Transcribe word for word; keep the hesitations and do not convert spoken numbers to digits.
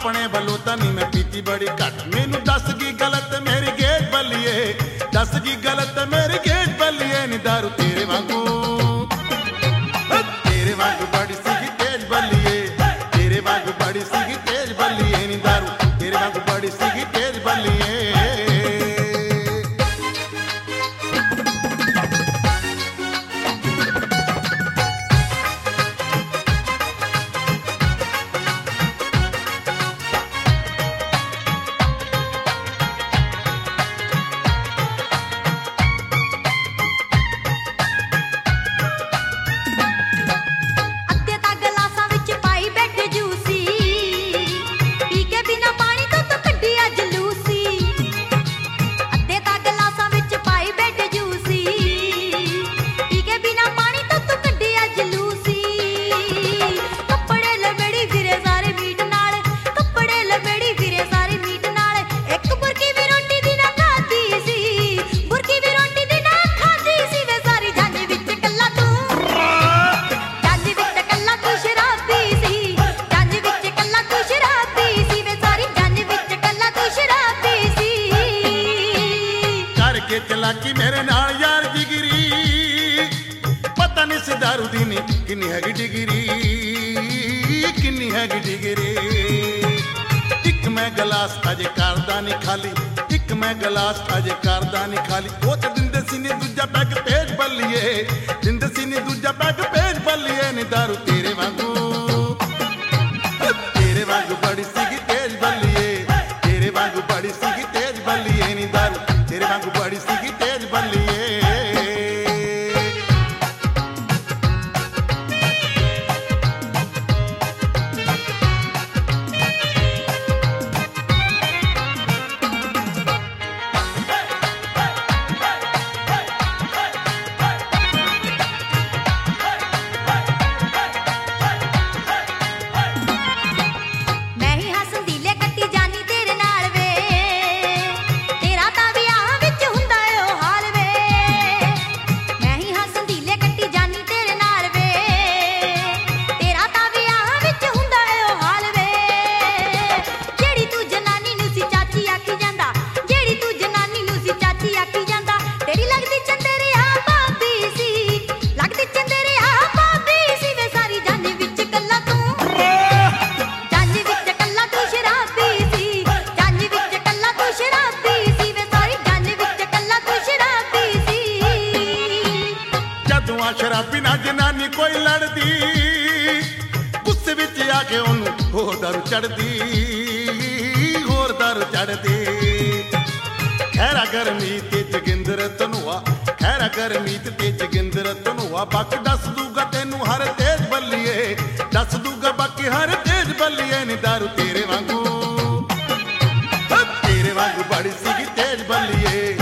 अपने वलों तां नी मैं पीती बड़ी घट, मैनू दस की गलत मेरी गेट बल्लिए, दस की गलत मेरी गेट बल्लिए नी दारू तेरे वांगू, तेरे वांगू बड़ी सीगी तेज बल्लिए, तेरे वांगू बड़ी सीगी तेज बल्लिए नी दारू तेरे वांगू बड़ी सीगी तेज बल्लिए। चलाकी मेरे नाल यार जिगरी, पता नहीं सी दारू दी नी किन्नी हैगी डिगरी, किन्नी हैगी डिगरी। एक मैं गलास अजे करदा नहीं खाली, एक मैं गलास अजे करदा नहीं खाली, वो तो दिंदे सी नी दूजा पैग पेज बल्लिए, दिंदे सी नी दूजा पैग पेज बल्लिए नी दारू तेरे वांगू, तेरे वांगू बड़ी सीगी तेज बल्लिए, तेरे वांगू बड़ी सीगी तेज बल्लिए नी दारू तेरे वांगू बड़ी सीगी तेज बल्लिए। शराबी ना जनानी कोई लड़दी, गुस्से विच आके ओनू होर दारू चढ़दी, होर दारू चढ़दी। खैरा गरमीत ते जोगिंदर धनोआ, खैरा गरमीत ते जोगिंदर धनोआ, बाकी दस दूगा तेनू हर तेज बल्लिए, दस दूगा बाकी हर तेज बल्लिए नी दारू तेरे वांगू, तेरे वांगू बड़ी सीगी तेज बल्लिए।